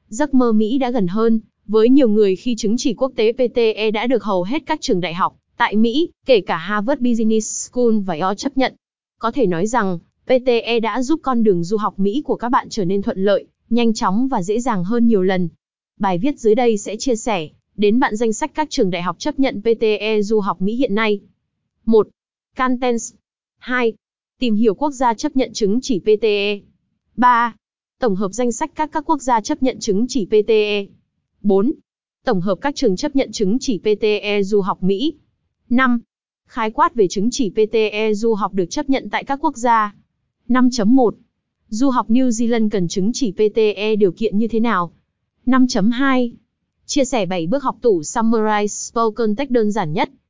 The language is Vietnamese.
Giấc mơ Mỹ đã gần hơn, với nhiều người khi chứng chỉ quốc tế PTE đã được hầu hết các trường đại học tại Mỹ, kể cả Harvard Business School và IO chấp nhận. Có thể nói rằng, PTE đã giúp con đường du học Mỹ của các bạn trở nên thuận lợi, nhanh chóng và dễ dàng hơn nhiều lần. Bài viết dưới đây sẽ chia sẻ đến bạn danh sách các trường đại học chấp nhận PTE du học Mỹ hiện nay. 1. Caltech. 2. Tìm hiểu quốc gia chấp nhận chứng chỉ PTE. 3. Tổng hợp danh sách các quốc gia chấp nhận chứng chỉ PTE. 4. Tổng hợp các trường chấp nhận chứng chỉ PTE du học Mỹ. 5. Khái quát về chứng chỉ PTE du học được chấp nhận tại các quốc gia. 5.1. Du học New Zealand cần chứng chỉ PTE điều kiện như thế nào? 5.2. Chia sẻ 7 bước học tủ Summarize Spoken Text đơn giản nhất